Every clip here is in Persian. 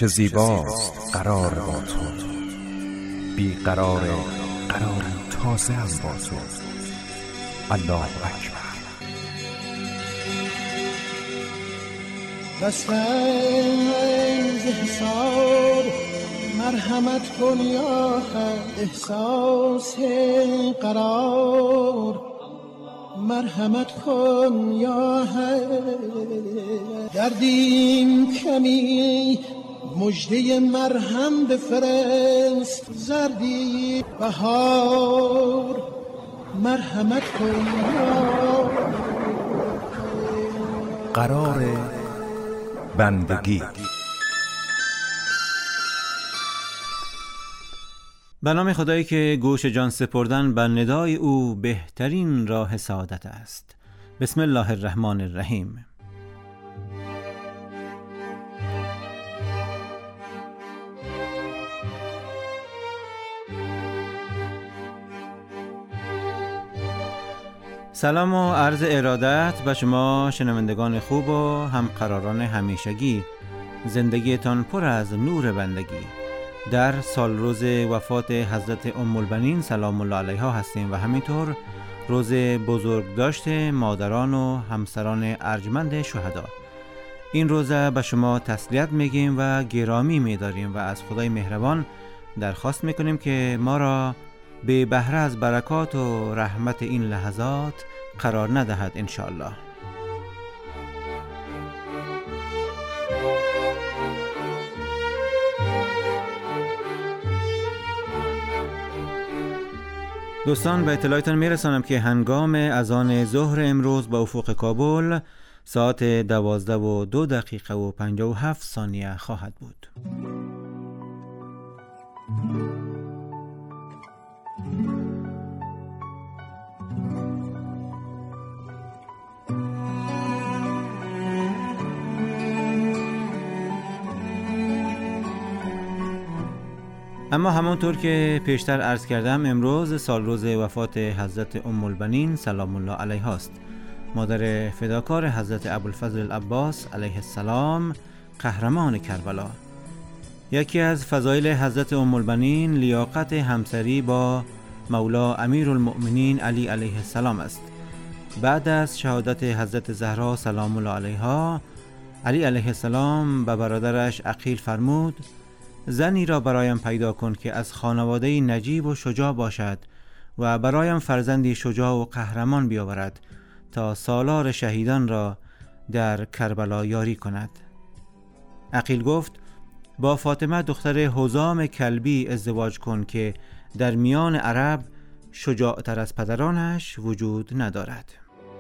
چه زیباست قرار با تو، بی قرار قراری تازه هم با تو. الله اکبر. بسیز حساب مرحمت کن یا حق، احساس قرار مرحمت کن یا حق. دردیم کمی مژده مرهم بفرست، زردی بهار مرحمت کن یا حق. قرار بندگی. به نام خدایی که گوش جان سپردن به ندای او بهترین راه سعادت است. بسم الله الرحمن الرحیم. سلام و عرض ارادت به شما شنوندگان خوب و همقراران همیشگی. زندگیتان پر از نور بندگی. در سال روز وفات حضرت ام البنین سلام الله علیها هستیم و همینطور روز بزرگداشت مادران و همسران ارجمند شهدا. این روزه به شما تسلیت میگیم و گرامی میداریم و از خدای مهربان درخواست میکنیم که ما را به بهره از برکات و رحمت این لحظات قرار ندهد انشاءالله. دوستان به اطلاعتان میرسانم که هنگام اذان ظهر امروز به افق کابل ساعت 12:02 خواهد بود. اما همانطور که پیشتر عرض کردم امروز سال روز وفات حضرت ام البنین سلام الله علیها است، مادر فداکار حضرت ابوالفضل العباس علیه السلام، قهرمان کربلا. یکی از فضایل حضرت ام البنین لیاقت همسری با مولا امیرالمؤمنین علی علیه السلام است. بعد از شهادت حضرت زهرا سلام الله علیها، علی علیه السلام به برادرش عقیل فرمود: زنی را برایم پیدا کن که از خانواده نجیب و شجاع باشد و برایم فرزندی شجاع و قهرمان بیاورد تا سالار شهیدان را در کربلا یاری کند. عقیل گفت: با فاطمه دختر حزام کلبی ازدواج کن که در میان عرب شجاعتر از پدرانش وجود ندارد.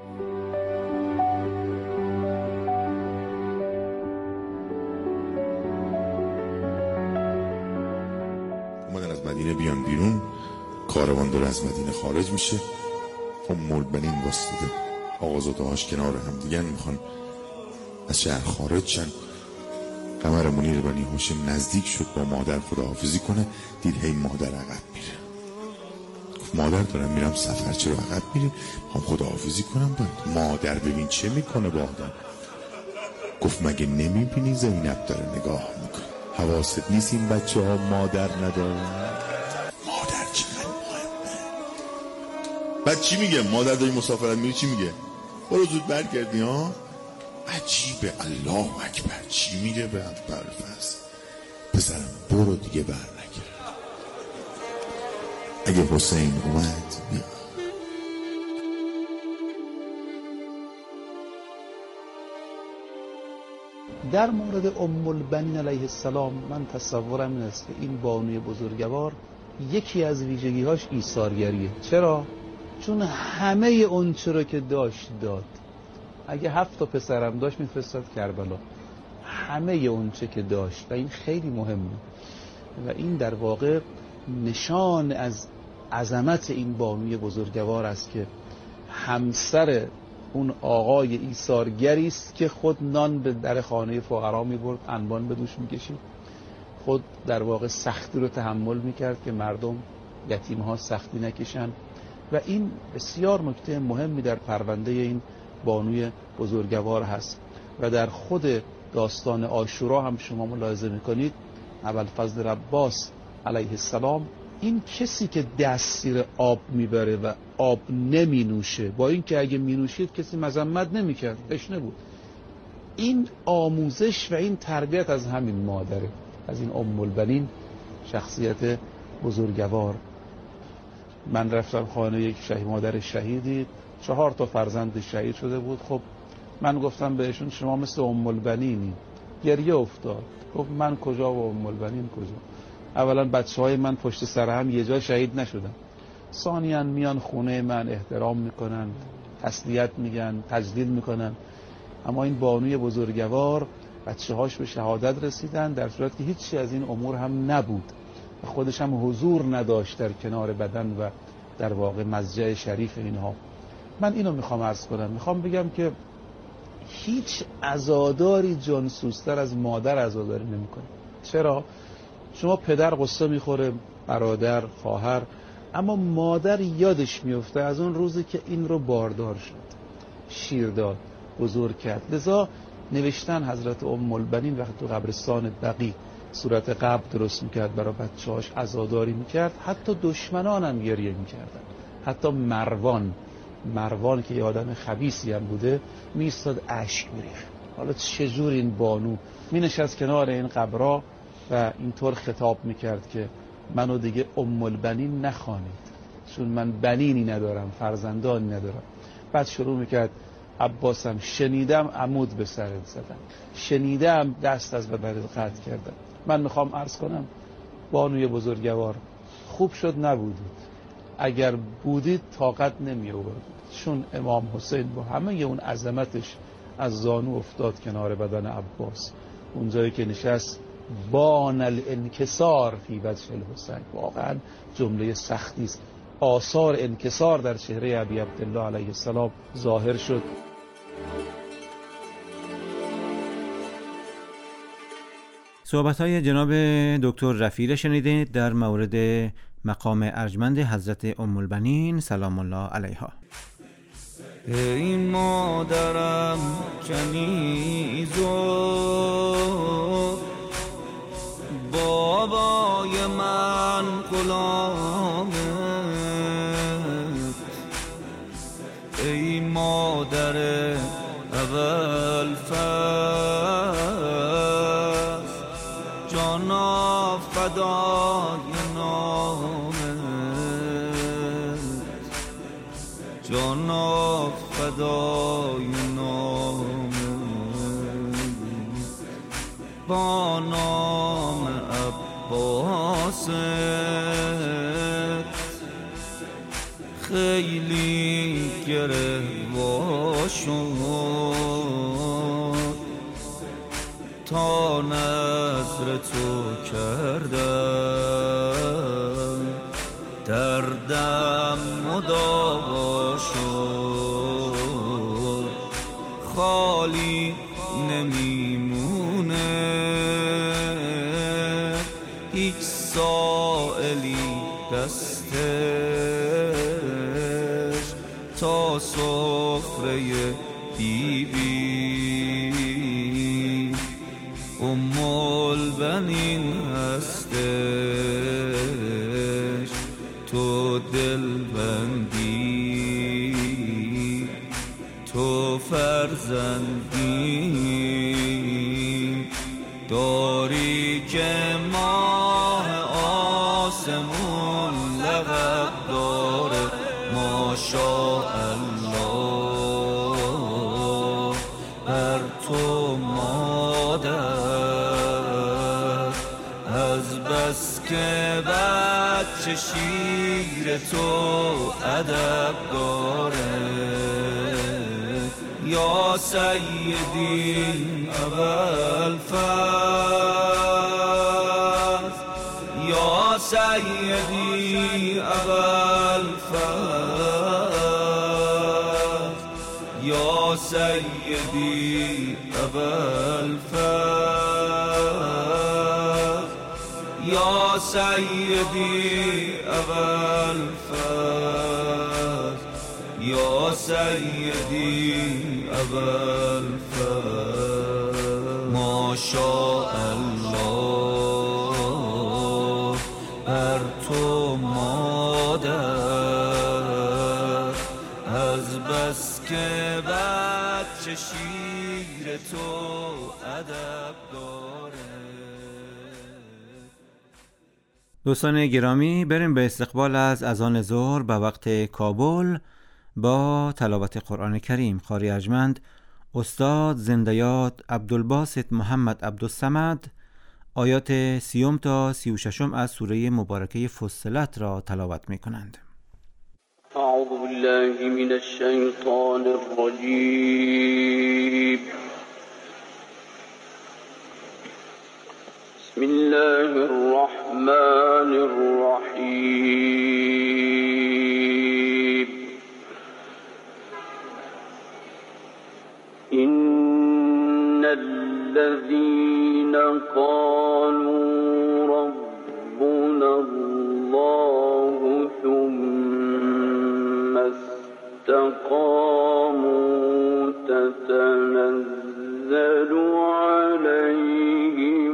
مدینه بیان بیرون، کاروان داره از مدینه خارج میشه. ام البنین واسطه آقازاده‌هاش کنار هم دیگه میخوان از شهر خارج شن. قمر منیر بنی هاشم نزدیک شد با مادر خداحافظی کنه، دید هی مادر عقب میره. گفت مادر دارم میرم سفر، چرا عقب میری؟ میخوام خداحافظی کنم. مادر ببین چه میکنه با آدم. گفت مگه نمیبینی زینب داره نگاه میکنه؟ حواست نیست این بچه ها مادر ندارن؟ مادر چقدر مهمه. بعد چی میگه؟ مادر داری مسافرت میری چی میگه؟ برو زود برگردی ها. عجیبه. الله اکبر. چی میگه به ابوالفضل؟ پسرم برو دیگه بر نگرد، اگه حسین اومد بیا. در مورد ام البنین علیه السلام من تصورم این است که این بانوی بزرگوار یکی از ویژگی‌هاش ایثارگریه. چرا؟ چون همه اون چرا که داشت داد. اگه 7 تا پسرم داشت میفرستاد کربلا، همه اون چه که داشت، و این خیلی مهمه و این در واقع نشان از عظمت این بانوی بزرگوار است که همسر اون آقای ایثارگری است که خود نان به در خانه فقرا می‌برد، انبان به دوش می‌کشید، خود در واقع سختی رو تحمل می‌کرد که مردم یتیم‌ها سختی نکشن. و این بسیار نکته مهمی در پرونده این بانوی بزرگوار هست و در خود داستان عاشورا هم شما ملاحظه میکنید ابوالفضل عباس علیه السلام این کسی که دست زیر آب میبره و آب نمی نوشه، با اینکه اگه می نوشید کسی مذمت نمیکرد، تشنه بود، این آموزش و این تربیت از همین مادره، از این ام البنین، شخصیت بزرگوار. من رفتم خانه یک مادر شهیدی، 4 فرزند شهید شده بود. خب من گفتم بهشون شما مثل ام البنینی. گریه افتاد، گفت من کجا و ام البنین کجا؟ اولا بچه‌های من پشت سر هم یه جا شهید نشدن، ثانیاً میان خونه من احترام میکنن، تسلیت میگن، تجلیل میکنن. اما این بانوی بزرگوار بچه‌هاش به شهادت رسیدن در صورتی که هیچی از این امور هم نبود و خودش هم حضور نداشت در کنار بدن و در واقع مضجع شریف اینها. من اینو میخوام عرض کنم، میخوام بگم که هیچ عزاداری جانسوزتر از مادر عزاداری نمیکنه. چرا؟ شما پدر قصه میخوره، برادر، خواهر، اما مادر یادش میفته از اون روزی که این رو باردار شد، شیر داد، بزرگ کرد. لذا نوشتن حضرت ام البنین وقتی تو قبرستان بقیع صورت قبر درست میکرد، برای بچه‌هاش عزاداری میکرد، حتی دشمنان هم گریه میکردن. حتی مروان که یه آدم خبیثی هم بوده میستاد اشک میریخت. حالا چجور این بانو مینشست کنار این قبرها و اینطور خطاب میکرد که منو دیگه ام البنین نخوانید، چون من بنینی ندارم، فرزندانی ندارم. بعد شروع میکرد عباسم شنیدم عمود به سرت زدم، شنیدم دست از بدنت قطع کردم. من میخوام عرض کنم بانوی بزرگوار خوب شد نبودید، اگر بودید طاقت نمی آوردید، چون امام حسین با همه اون عظمتش از زانو افتاد کنار بدن عباس، اونجایی که نشست بان الانکسار فی وجه الحسین. واقعا جمله سختی است. آثار انکسار در چهره ابی عبدالله علیه السلام ظاهر شد. صحبت‌های جناب دکتر رفیع شنیدید در مورد مقام ارجمند حضرت ام البنین سلام الله علیها. ای مادرم کنیزو، بابای من غلامت، ای مادر ابوالفضل، جانا فدای نامت، جانا فدای نامت، با نام عباست خیلی گروا شد، تا نظر تو کردم دردم مداوا شد، خالی نمیمونه هیچ سائلی دستش، تا سفره بیبی ام البنین هستش، تو دلبندی، تو فرزندی داری که ماه آسمون لقب داره، ماشاءالله بر تو مادر، از بس که بچه شیر تو ادب داره. یا سیدی ابوالفضل، یا سیدی ابوالفضل، یا سیدی ابوالفضل، یا سیدی ابوالفضل، یا سیدی ابوالفضل. ماشاءالله بر تو مادر، از بس که بچه شیر تو ادب داره. دوستان گرامی، بریم به استقبال از اذان ظهر به وقت کابل با تلاوت قرآن کریم. قاری ارجمند استاد زنده‌یاد عبدالباسط محمد عبدالصمد آیات 30 تا 36 از سوره مبارکه فصلت را تلاوت می کنند. اعوذ بالله من الشیطان الرجیم. بسم الله الرحمن الرحیم. إن الذين قالوا ربنا الله ثم استقاموا تتنزل عليهم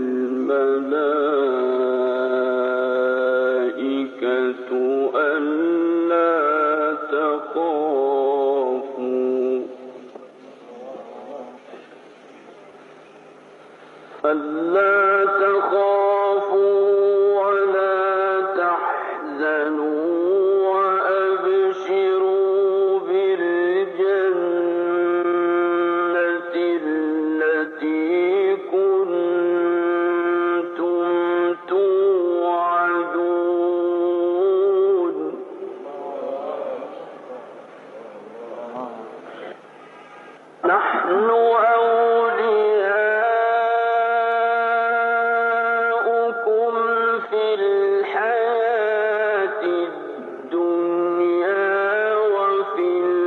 الملائكة ألا تخافوا ولا تحزنوا وأبشروا بالجنة التي كنتم توعدون. نحن أولياؤكم في الحياة الدنيا وفي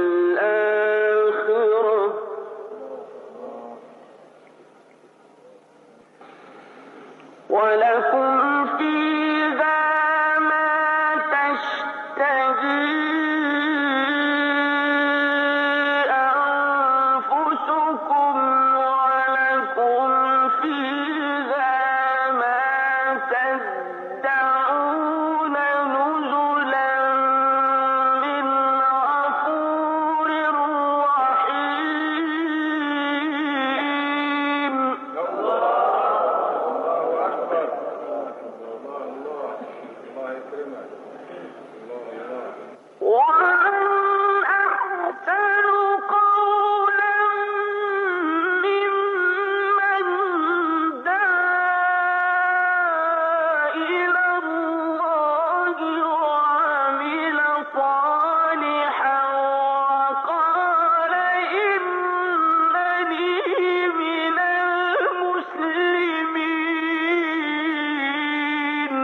الآخرة ولكم فيها ما تشتهي أنفسكم ولكم فيها ما تدعون نزلا من غفور رحيم. ومن أحسن قولا ممن دعا إلى الله وعمل صالحا وقال إنني من المسلمين.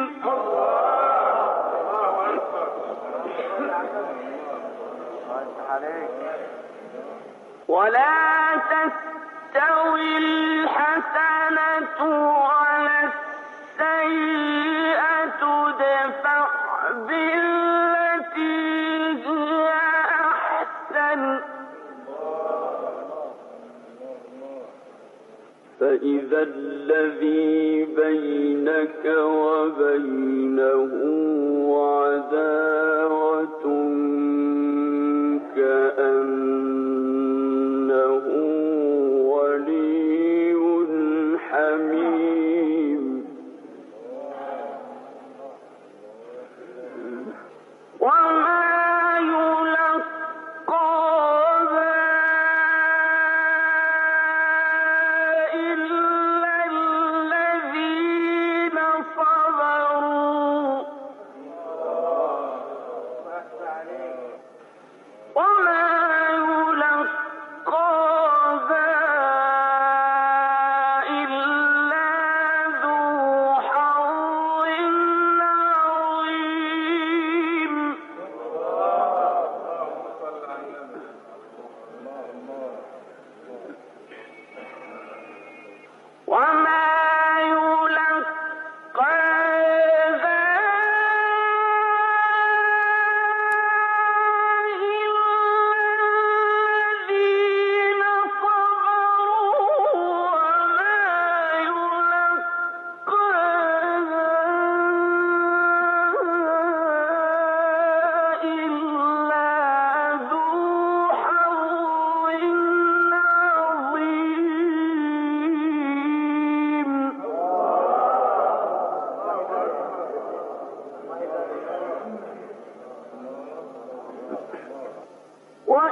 ولا تستوي الحسنة ولا السيئة ادفع بالتي هي أحسن فإذا الذي بينك وبينه عداوة كأنه ولي حميم. وما يلقاها إلا الذين صبروا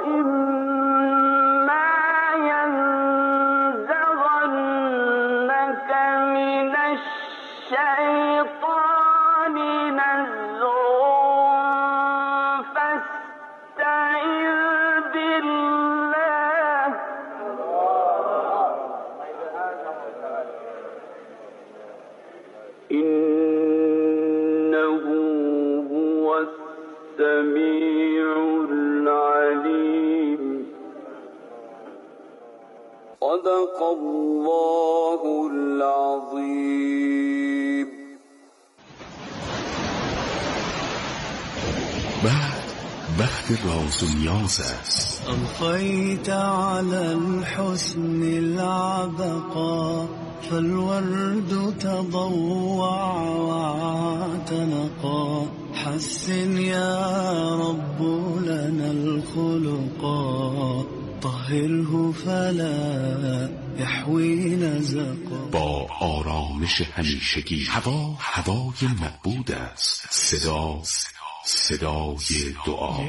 صدق الله العظیم. وقت راز و نیاز است. أضفيت على الحسن العبقى فالورد تضوع واعتنقا حسن يا رب لنا الخلقا طهره فلا يحوي نزقا. با آرامش همیشگی هوای معبود است. صدای دعا.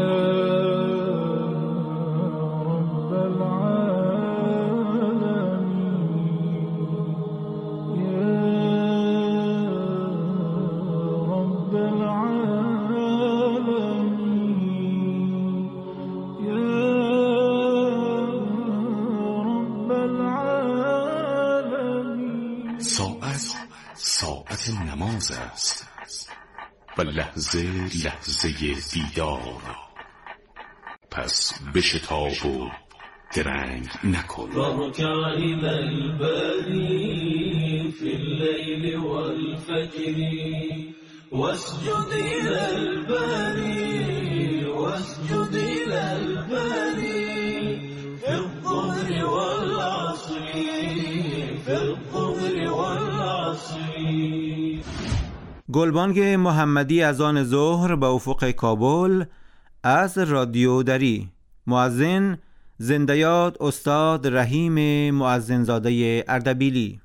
ساعت نماز است و لحظه دیدار. پس بشتاب و درنگ نکن. واركع إلى الباري في الليل والفجر واسجد إلى الباري واسجد إلى الباري في الظهر والعصر في الظهر والعصر. گلبانگ محمدی از آن ظهر به افق کابل از رادیو دری. مؤذن زنده یاد استاد رحیم مؤذنزاده اردبیلی.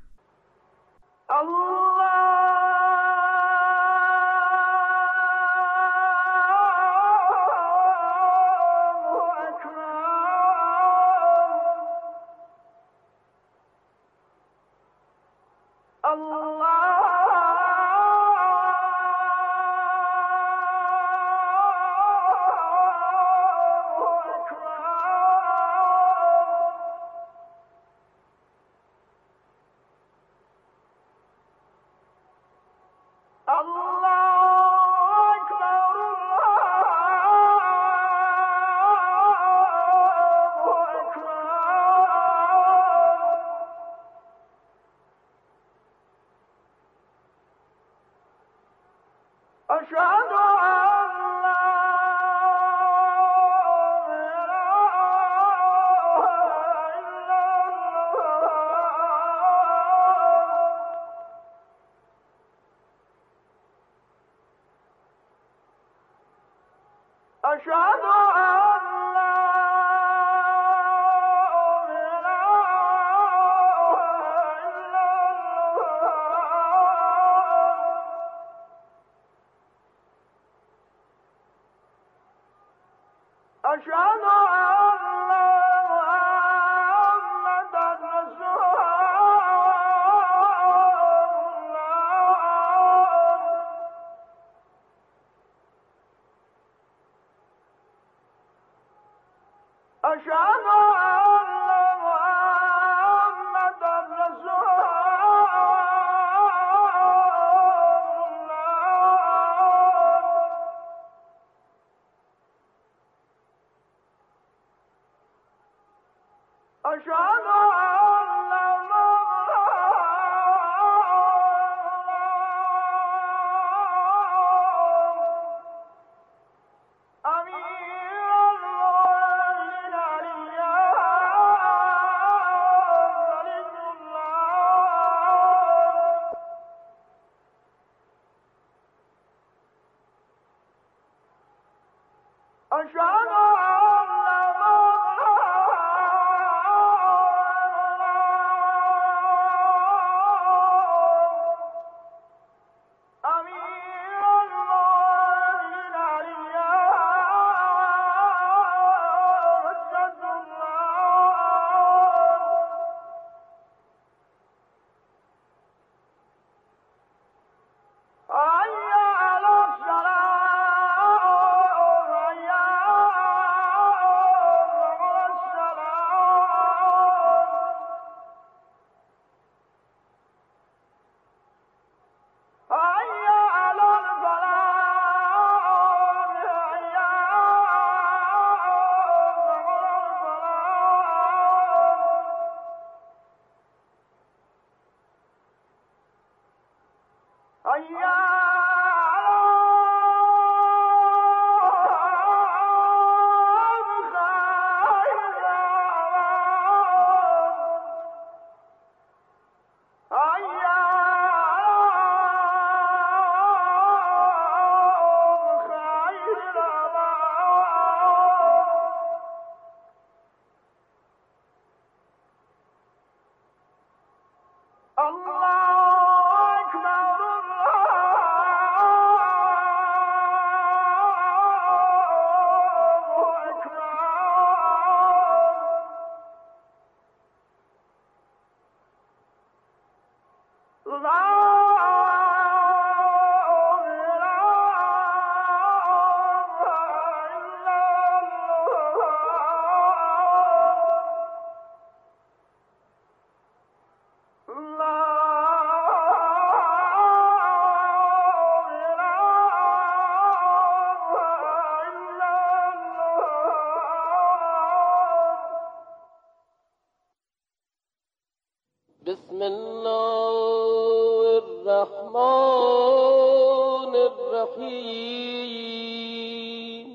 الرحيم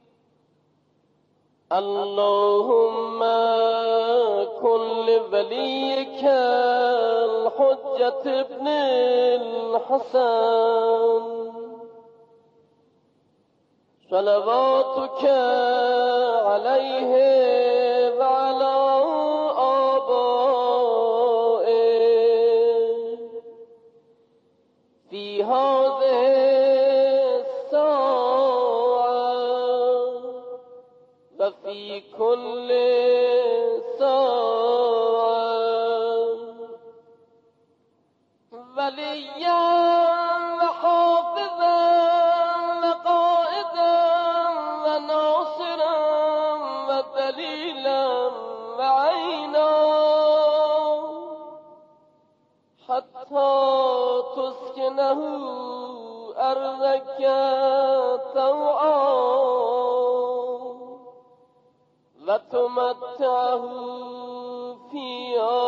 اللهم كن لوليك الحجة ابن الحسن صلواتك عليه وعلى آبائه في هذه الساعة وفي كل ساعة وليا وحافظا وقائدا وناصرا ودليلا وعينا حتى تسكنه أرضك طوعا وتمتعه فيها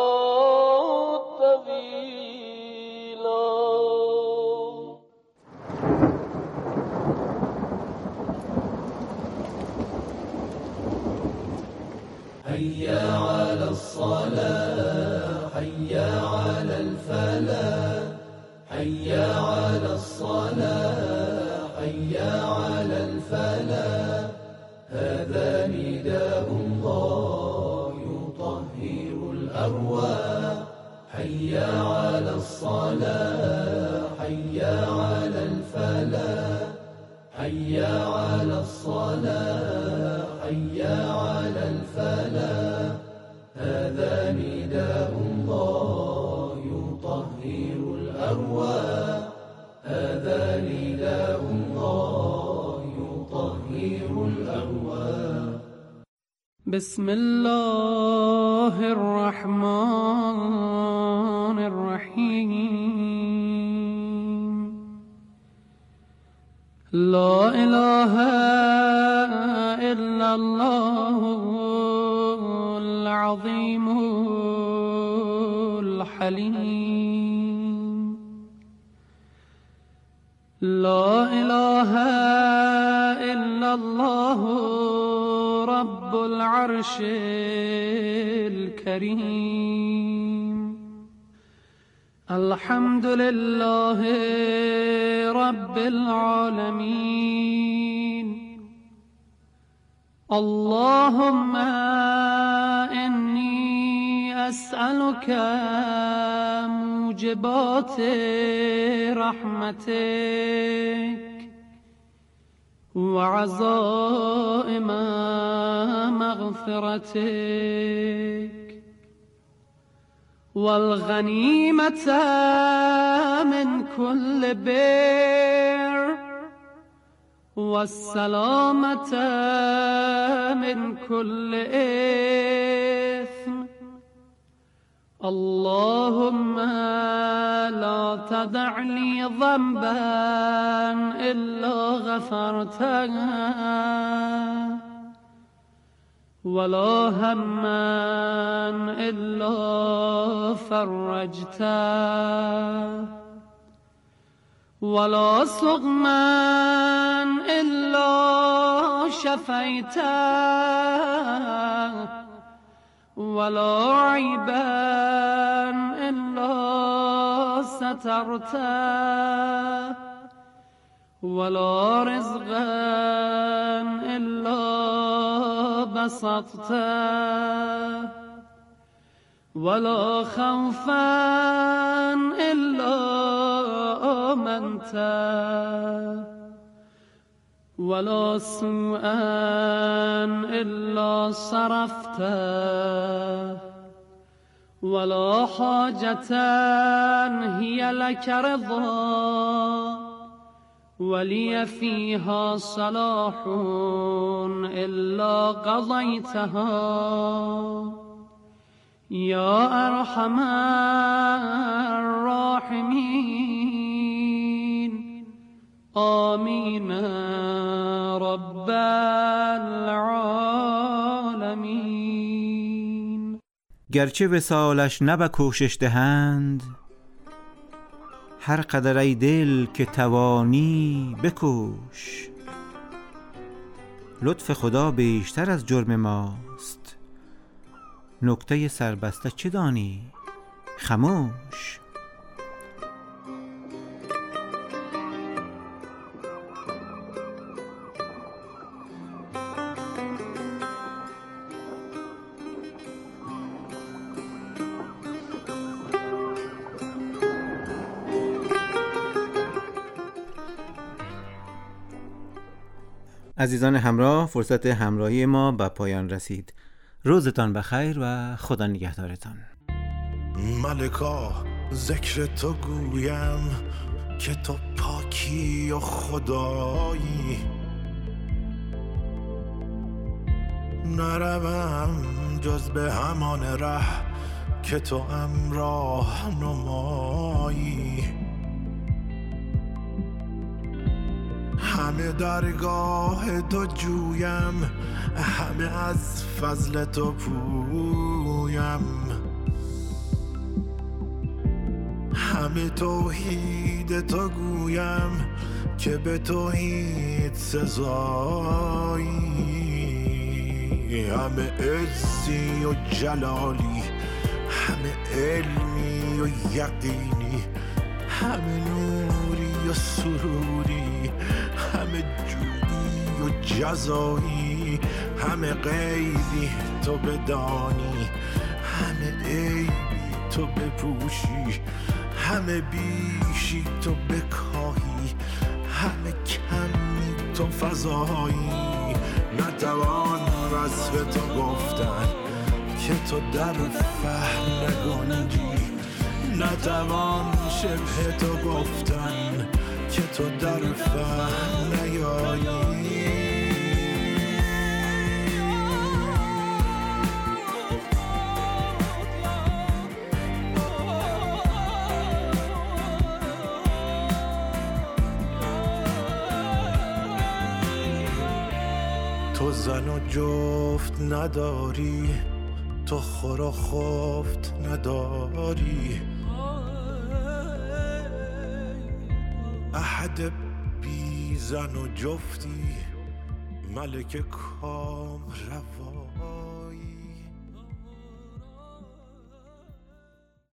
طويلا. هيا على الصلاة هيا على الفلاح هيا على الصلاة هيا على الفلاح هذا نداء الله يطهر الأرواح هيا على الصلاة هيا على الفلاح هيا على الصلاة هيا على الفلاح هذا نداء الله يطهر الأرواح هذا نداء الله يطهر الأرواح. بسم الله الرحمن الرحيم لا إله إلا الله العظيم الحليم لا إله إلا الله رب العرش الكريم الحمد لله رب العالمين اللهم إني أسألك موجبات رحمتك وعزائم مغفرتك والغنيمة من كل بر والسلامة من كل إثم اللهم لا تدع لي ذنبا إلا غفرته ولا هما إلا فرجته ولا سقما إلا شفيته ولا عيبا إلا سترته ولا رزقا إلا بسطته ولا خوفا إلا آمنته ولا سوءا إلا صرفته ولا حاجة هي لك رضا ولي فيها صلاح إلا قضيتها يا أرحم الراحمين آمين رب العالمین. گرچه وصالش نه به کوشش دهند، هر قدر ای دل که توانی بکوش. لطف خدا بیشتر از جرم ماست، نکته سربسته چه دانی؟ خموش. عزیزان همراه، فرصت همراهی ما به پایان رسید. روزتان بخیر و خدا نگهدارتان. ملکا ذکر تو گویم که تو پاکی و خدایی، نروم جز به همان ره که تو امراه نمایی. همه درگاه تو جویم، همه از فضل تو پویم، همه توحید تو گویم که به توحید سزایی. همه عزی و جلالی، همه علمی و یقینی، همه نوری و سروری، همه جودی و جزایی، همه غیبی تو بدانی، همه عیبی تو بپوشی، همه بیشی تو بکاهی، همه کمی تو فضایی. نتوان وصف تو گفتن که تو در فهم نگنجی، نتوان شبه تو گفتن که تو در فهم نیایی. تو زن و جفت نداری، تو خور و خفت نداری، احد بی زن و جفتی، ملک کام روایی.